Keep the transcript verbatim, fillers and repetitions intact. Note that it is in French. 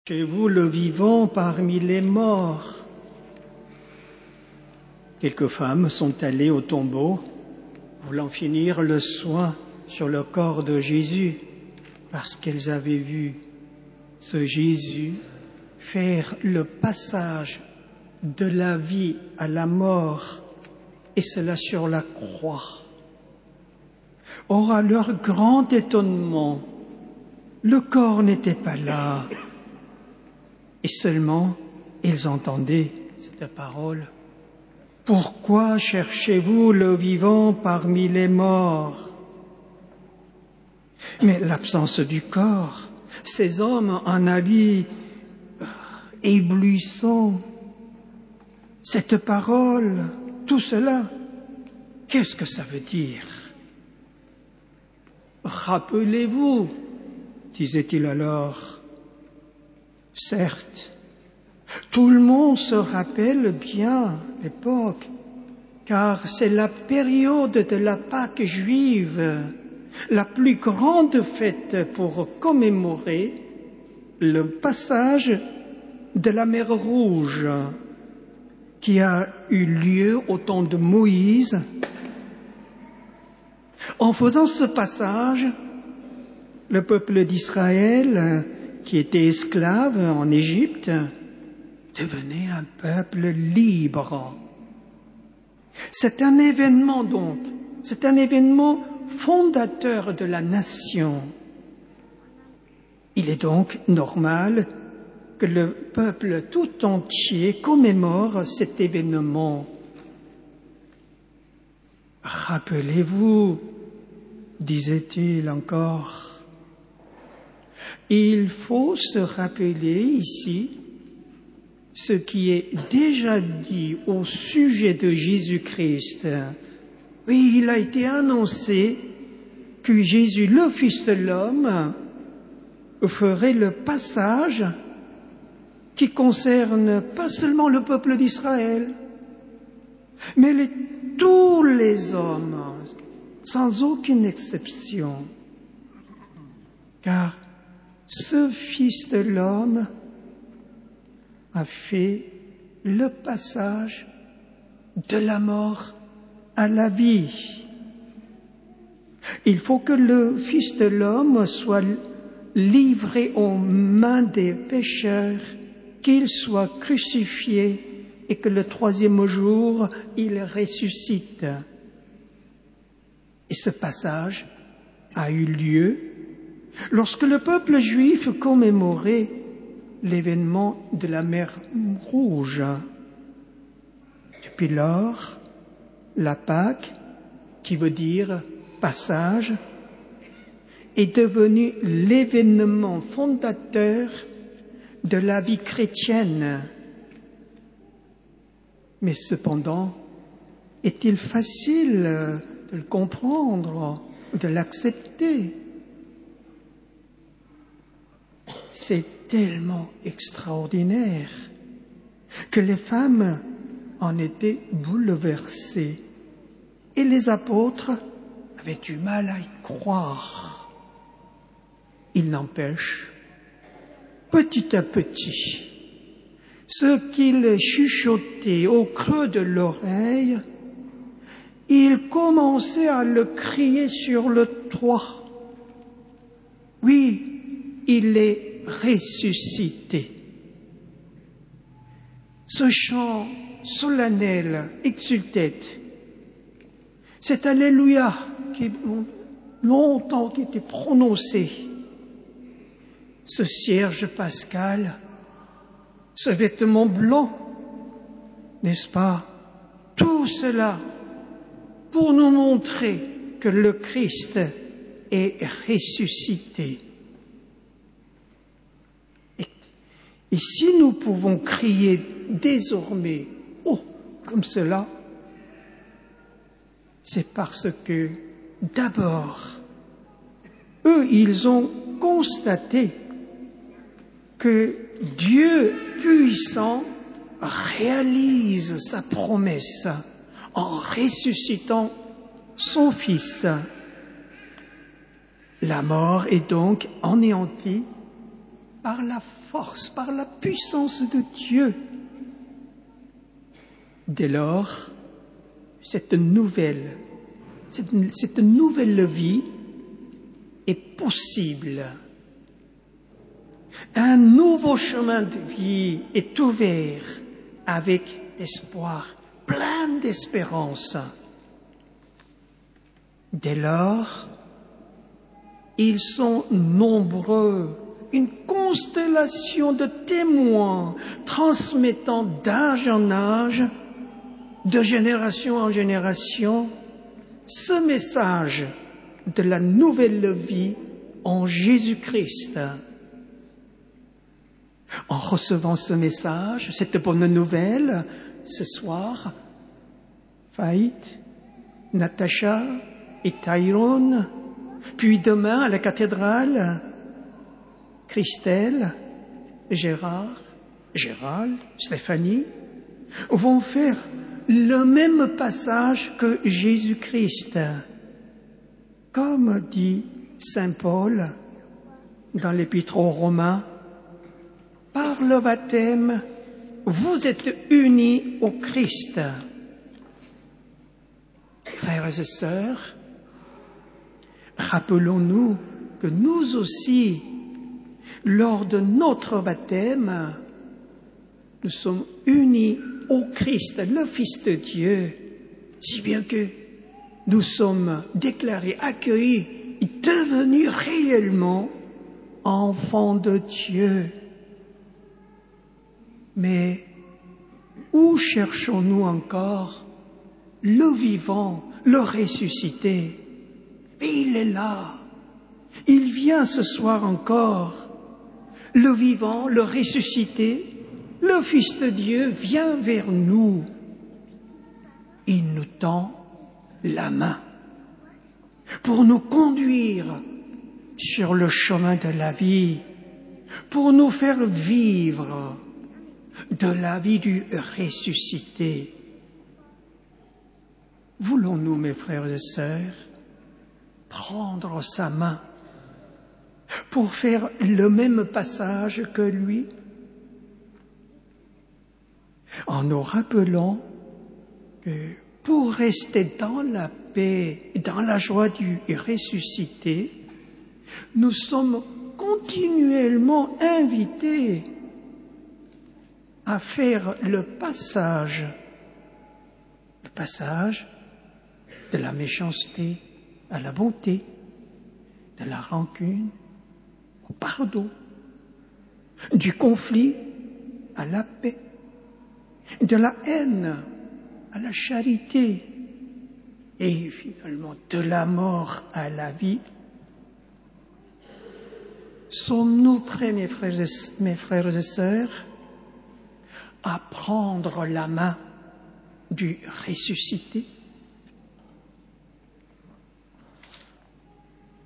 Chez vous le vivant parmi les morts. Quelques femmes sont allées au tombeau, voulant finir le soin sur le corps de Jésus, parce qu'elles avaient vu ce Jésus faire le passage de la vie à la mort, et cela sur la croix. Or, à leur grand étonnement, le corps n'était pas là. Et seulement, ils entendaient cette parole. « Pourquoi cherchez-vous le vivant parmi les morts ?» Mais l'absence du corps, ces hommes en habits éblouissants, cette parole, tout cela, qu'est-ce que ça veut dire ? « Rappelez-vous, disait-il alors. Certes, tout le monde se rappelle bien l'époque, car c'est la période de la Pâque juive, la plus grande fête pour commémorer le passage de la mer Rouge qui a eu lieu au temps de Moïse. En faisant ce passage, le peuple d'Israël, qui était esclave en Égypte, devenait un peuple libre. C'est un événement donc, c'est un événement fondateur de la nation. Il est donc normal que le peuple tout entier commémore cet événement. Rappelez-vous, disait-il encore, il faut se rappeler ici ce qui est déjà dit au sujet de Jésus-Christ. Oui, il a été annoncé que Jésus, le Fils de l'homme, ferait le passage qui concerne pas seulement le peuple d'Israël, mais les, tous les hommes, sans aucune exception. Car ce Fils de l'homme a fait le passage de la mort à la vie. Il faut que le Fils de l'homme soit livré aux mains des pécheurs, qu'il soit crucifié et que le troisième jour, il ressuscite. Et ce passage a eu lieu lorsque le peuple juif commémorait l'événement de la mer Rouge. Depuis lors, la Pâque, qui veut dire passage, est devenue l'événement fondateur de la vie chrétienne. Mais cependant, est-il facile de le comprendre, de l'accepter ? C'est tellement extraordinaire que les femmes en étaient bouleversées et les apôtres avaient du mal à y croire. Il n'empêche, petit à petit, ce qu'ils chuchotaient au creux de l'oreille, ils commençaient à le crier sur le toit. Oui, il est ressuscité. Ce chant solennel, exulté, cet Alléluia qui longtemps qui était prononcé, ce cierge pascal, ce vêtement blanc, n'est-ce pas? Tout cela pour nous montrer que le Christ est ressuscité. Et, et si nous pouvons crier désormais « Oh !» comme cela, c'est parce que, d'abord, eux, ils ont constaté que Dieu puissant réalise sa promesse en ressuscitant son Fils. La mort est donc anéantie par la force, par la puissance de Dieu. Dès lors, cette nouvelle, cette, cette nouvelle vie est possible. Un nouveau chemin de vie est ouvert avec espoir, plein d'espérance. Dès lors, ils sont nombreux, une constellation de témoins transmettant d'âge en âge, de génération en génération, ce message de la nouvelle vie en Jésus-Christ. En recevant ce message, cette bonne nouvelle, ce soir, Faït, Natacha et Tyrone, puis demain à la cathédrale, Christelle, Gérard, Gérald, Stéphanie, vont faire le même passage que Jésus-Christ. Comme dit saint Paul dans l'Épître aux Romains, par le baptême, vous êtes unis au Christ. Frères et sœurs, rappelons-nous que nous aussi, lors de notre baptême, nous sommes unis au Christ, le Fils de Dieu, si bien que nous sommes déclarés, accueillis, et devenus réellement enfants de Dieu. Mais où cherchons-nous encore le vivant, le ressuscité? Et il est là. Il vient ce soir encore. Le vivant, le ressuscité, le Fils de Dieu vient vers nous. Il nous tend la main pour nous conduire sur le chemin de la vie, pour nous faire vivre de la vie du ressuscité. Voulons-nous, mes frères et sœurs, prendre sa main pour faire le même passage que lui, en nous rappelant que pour rester dans la paix, dans la joie du ressuscité, nous sommes continuellement invités à faire le passage, le passage de la méchanceté à la bonté, de la rancune au pardon, du conflit à la paix, de la haine à la charité et finalement de la mort à la vie. Sommes-nous prêts, mes frères et, mes frères et sœurs, à prendre la main du ressuscité,